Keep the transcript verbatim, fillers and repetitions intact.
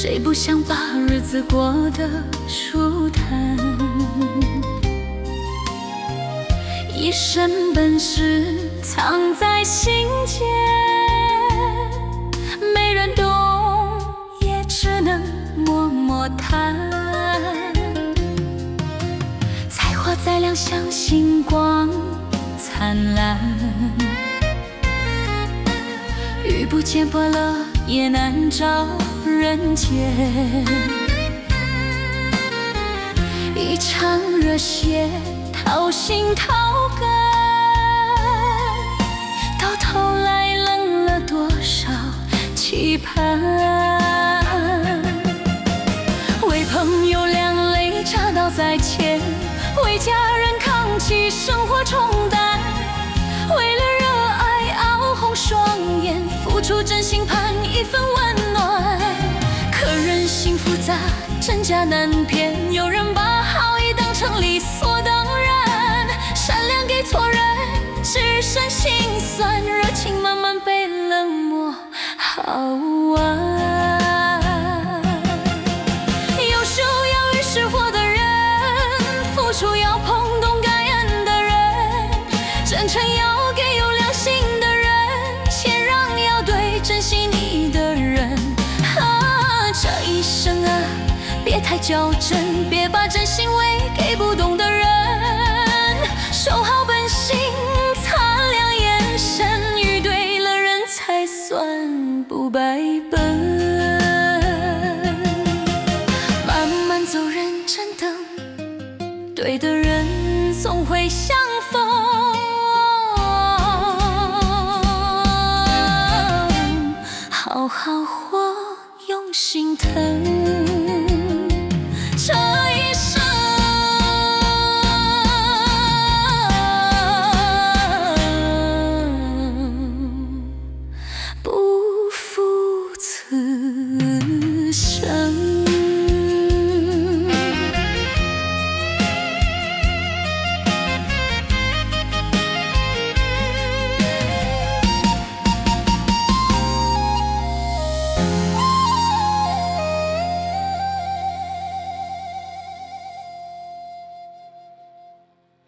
谁不想把日子过得舒坦？一身本事藏在心间，没人懂，也只能默默叹。才华再亮，像星光灿烂，遇不见伯乐，也难找人间。一场热血掏心掏肝，到头来冷了多少期盼。为朋友两肋插刀在前，为家人扛起生活重担，为了热爱熬红双眼，付出真心盼一份温暖。可人心复杂，真假难辨，有人把好意当成理所当然，善良给错人，只剩心酸，热情慢慢被冷漠耗完。有时候要与识货的人，付出要碰懂感恩的人，真诚要给有良心的人，谦让要对珍惜你的人。啊，这一生啊，别太较真，别把真心为给不懂的人。守好本心，擦亮眼神，遇对了人才算不白奔。慢慢走，认真等，对的人总会相逢。好好活，用心疼。